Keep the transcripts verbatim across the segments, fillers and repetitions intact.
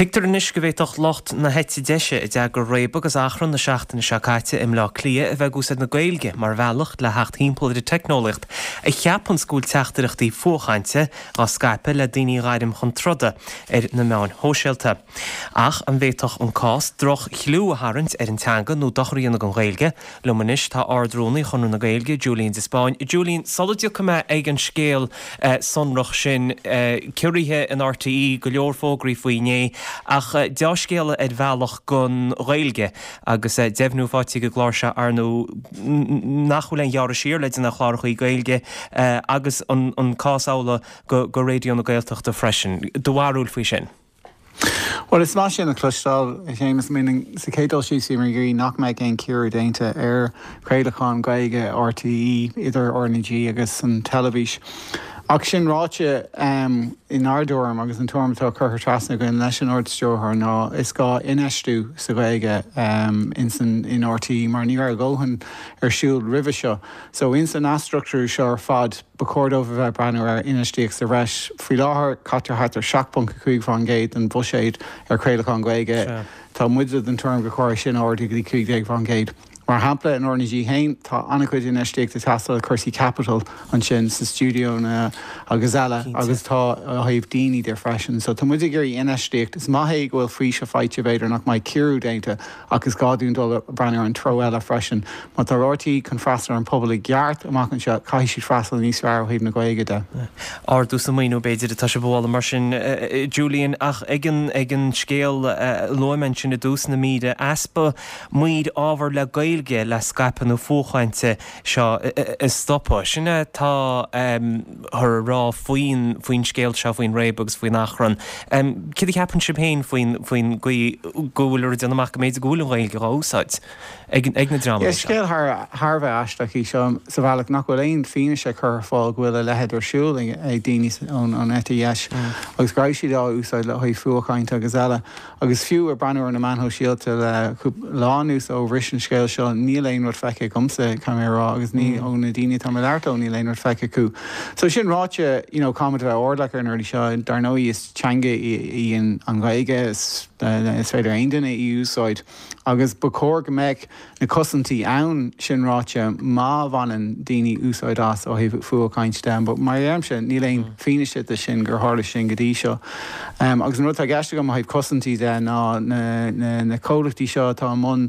Pictar inis go bhéitoch locht na heiti deise i d gur réib agus achran na seachtain na seacaite im lá clia a bheith gúsad na gailge mar bhealach le hecht hímpóidir technolicht a cheapan scúil teachtarachtaí fuachainte á Skype le daoine raidim chun troda ar na meán hóisialta. Ach an bhéitoch an cás droch chliú a harint ar an teanga nó dochraíonna an gailge le manis tá ardrónaí chun na gailge Julian de Spáin. Julian, solid go me ag an scéal sonrach sin ciúrithe an R T E go leor fógraí faoiné ach deascéala ar bhealach gon gailge agus deimhnú fáití go gláirse ar nó nachhfuil an jaar sír le na chláirchaí gailge agus an cásála go réidió na gailteachta freisin. Doharúil faoi sin. Well, it's not in a clustal, James, meaning the Kato Shisi Mergiri knock me again cure dainta air Creidacon Gaige R T E either R N G agus an television. Action Rocha um in our dorm agus an torm to Kirk Trasna go in Lesson Ordstro her no it's got in Estu Sagaiga um in in R T mar ní ar gohan ar shield rivisha so in na structure sure fad becord over banner in Estu the resh frilar Catter hat shockpunk Kuig van Gate and Bushade ar Creidacon Gaige tá muid an term go sin or the Kuig van Gate. Mar hapla an R N G hain tá annacuid in eistéach de tastal Cursey Capital an sin sa studio na agus eile agus tá haibh daoine de freisin. So tá muidir gurí in eistéach is maithe gohfuil frís a fáite beidir nach mai ciúrú déanta agus gáún dul brenner an tro eile freisin. Má tá R T chun freistal an pobl geart amach an seo caiisi freistal níos fearr haibh na gaige de. Ardú sa maoinú beidir atá se bhála mar sin Julian ach ag an scéal loimen sin na dús na míide aspa muid ábhar le gail Gailge le Skype nó fóchainte seo is stoppa. Sinne tá thar rá faoin faoin scéal seo faoin réibegus faoin achran. Cid ceapan si féin faoin faoin gúil den amach méid gúil Gailge á úsáid ag na drama. Is scéal thar bheith aisteach í seo sa bhealach nach bhfuil aon fine sé chur fáil bhfuil a lehead ar siúling ag daoine an E T S. Agus gráis siad á úsáid le chuid fuachainte agus eile. Agus fiú ar breanúir na manthó síalta le láús ó bhrisin scéal seo ní léon rud feice gomsa camerará agus ní ón na daoine tá leirtó ní léon rud feice cú. So sin ráte, you know, comment bheith ordlachar an early seo dar nóí is teanga í an Gaige is is féidir aon duine í úsáid. Agus ba cór go mbeidh na cosantí ann sin ráte má bhanan daoine úsáid as ó híh fuachaint dem, but mar dhéim sin ní léon fineise a sin gur hála sin go dtí seo. Agus an rud a gceiste go má híh cosantí de ná na cólachtí seo tá mún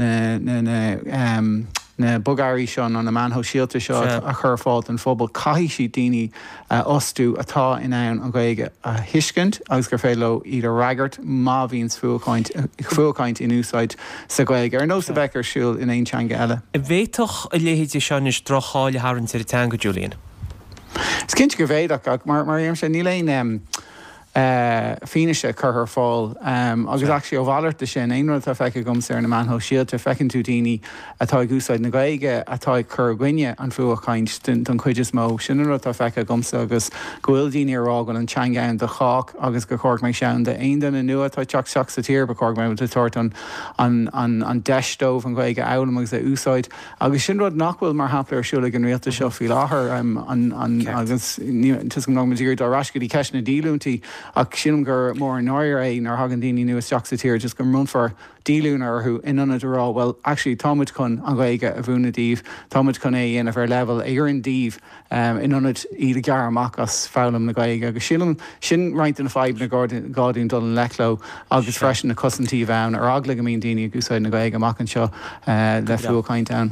na um na bugarí seo an na manthó síalta seo a chur fáilt an fphobal caiisi daoine osú atá in ann an Gaige a hiiscint agus gur féile iad raggart má bhíonn fuachaint in úsáid sa Gaige ar nó sa bheicir siúil in aon teanga eile. A bhéitoch a léhéide seo is drochaáil harann ar teanga Julian. Is cinint go bhéadach ach mar mar dhéim sé ní léon Uh, fineise chur fáil um, agus actually ó bhhailirta sin aonrad tá feice gom ar na manthó síalta fecinn tú daoine atá gúsáid na Gaige atá chur gcuine an fuachaint don chuidir mó sinrad tá feice gomsa agus gohfuil daoine arrágan an teangain de chách agus go chóg méid sean de aon den nua tá teach seach sa tír ba chóg méid tuairt an an deistómh an Gaige elam agus a úsáid agus sinrad nachhfuil mar hapla ar siúla an rialta seo fí láthair agus tus go nóidíir dá rascaí ceisna dílúntaí ach sin gur mór an áir é nar hagan daoine nuas teach sa tír just go run for dílúnar chu inanna rá well actually támuid chun an Gaige a bhúna díomh támuid chun é dhéanamh ar level ar an díomh inanad iad a gear amach as fálam na Gaige agus sin sin roinnt an fáib na gádaún dul an lechló agus freisin na cosantí bheann ar agla go míon daoine a gúsáid na Gaige amach an seo le fuachaint ann.